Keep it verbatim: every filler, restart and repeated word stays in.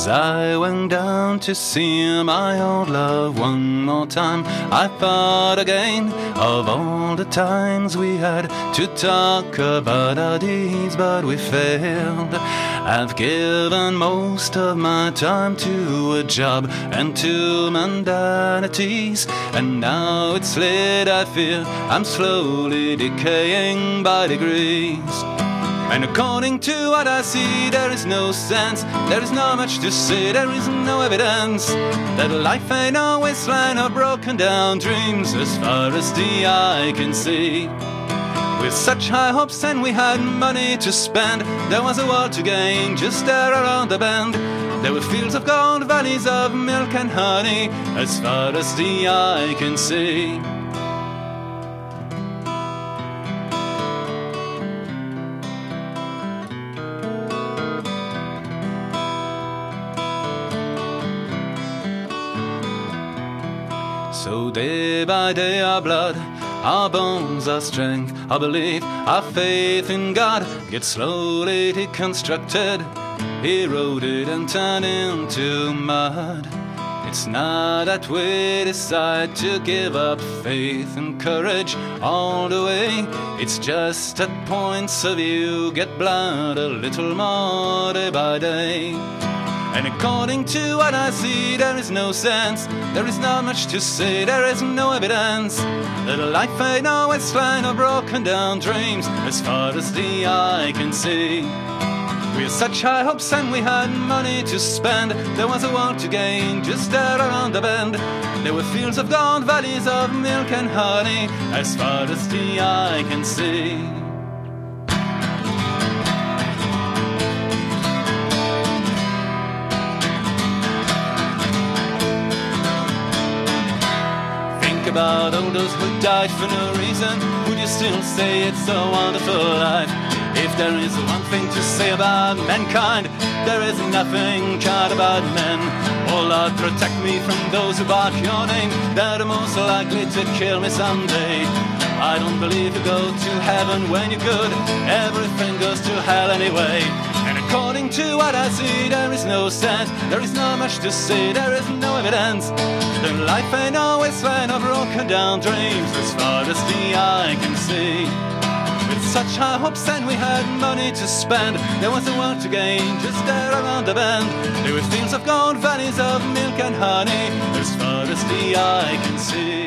As I went down to see my old love one more time, I thought again of all the times we had to talk about our deeds, but we failed. I've given most of my time to a job and to mundanities, and now it's late, I fear I'm slowly decaying by degrees. And according to what I see, there is no sense, there is not much to say, there is no evidence that life ain't a wasteland of broken down dreams as far as the eye can see. With such high hopes and we had money to spend, there was a world to gain just there around the bend. There were fields of gold, valleys of milk and honey as far as the eye can see. So day by day our blood, our bones, our strength, our belief, our faith in God gets slowly deconstructed, eroded and turned into mud. It's not that we decide to give up faith and courage all the way, it's just that points of view get blurred a little more day by day. And according to what I see, there is no sense, there is not much to say, there is no evidence that life ain't no wasteland of broken down dreams as far as the eye can see. We had such high hopes and we had money to spend, there was a world to gain just there around the bend. There were fields of gold, valleys of milk and honey as far as the eye can see. About all those who died for no reason, would you still say it's a wonderful life? If there is one thing to say about mankind, there is nothing kind about men. Oh Lord, protect me from those who bark your name, that are most likely to kill me someday. I don't believe you go to heaven when you're good, everything goes to hell anyway. And according to what I see, there is no sense, there is not much to say, there is no evidence that life ain't a wasteland of broken down dreams as far as the eye can see. With such high hopes and we had money to spend, there was a world to gain just there around the bend. There were fields of gold, valleys of milk and honey as far as the eye can see.